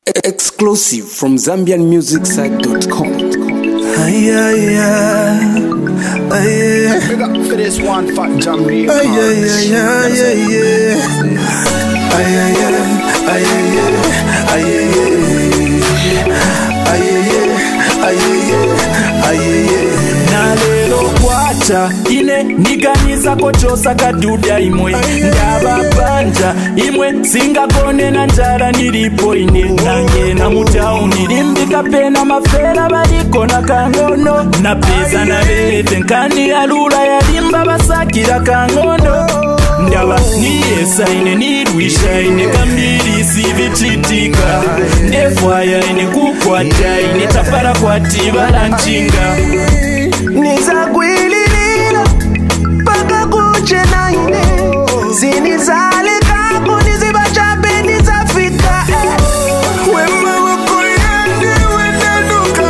Exclusive from ZambianMusicSite.com. Big up for this one, Fat Jam Records. Nalelo kwacha ine niganiza kochosa kaduda imwe ndababanja imwe singakone na njala nilipo ine nange na mutau nilimbika pena mafera baliko na kangono na peza na bete nkani alula yalimba basakira kangono ndaba niyesa ine nirwisha ine kambiri sivichitika ndefwaya ine kukwata ine tapara kwati balanchinga Nizakwililila paka kuche na ine zinizale kako nizibachape nizafika wema wako yande wenanuka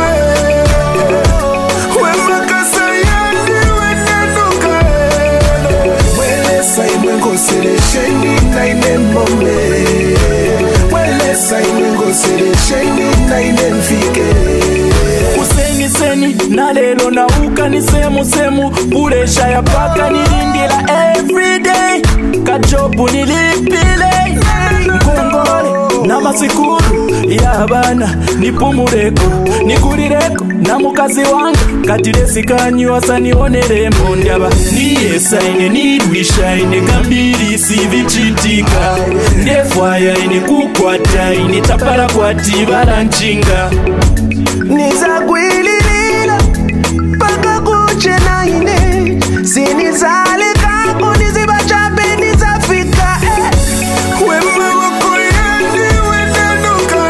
wema kasa yande wenanuka wele saimwengo selesheni na ine mome wele saimwengo selesheni na ine mfike Seni na lelo na uka ni semu Bulesha ya paka nilindila everyday Kajobu nilipile Mkongole na masikuru ya bana nipumureko nikulireko na mukazi wanga katilesi kanyuasa nioneremo Ndaba niyesa ine nirwisha ine kambiri sivichitika Ndefwaya ine kukwata ine tapara kwati balanchinga Nizakwililila paka kuche na ine zinizale kako nizibachape nizafika wema wako yande wenanuka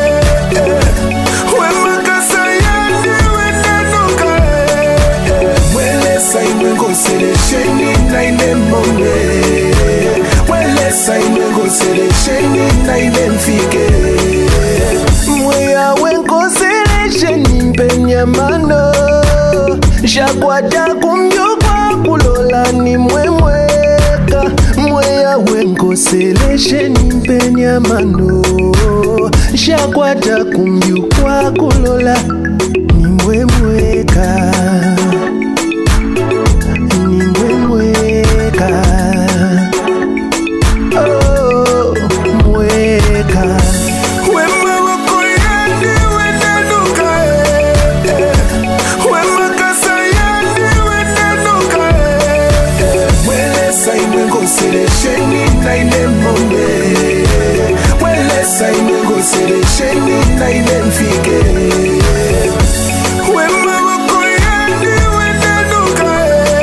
wema kasa yande wenanuka wele saimwengo selesheni na ine mone wele saimwengo selesheni na ine mfike mweya wenko Nyamano shakwata kumjukwa kulola ni mwemweka mweya wengo selesheni mpenyamano shakwata kumjukwa kulola ni mwemweka ni mwemweka oh mweka selesheni na ine mome wele saimwengo selesheni na ine mfike wema wako yande wenanuka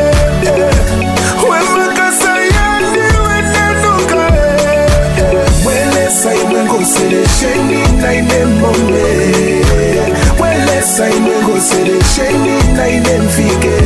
wema kasa yande wenanuka wele saimwengo selesheni na ine mome wele saimwengo selesheni na ine mfike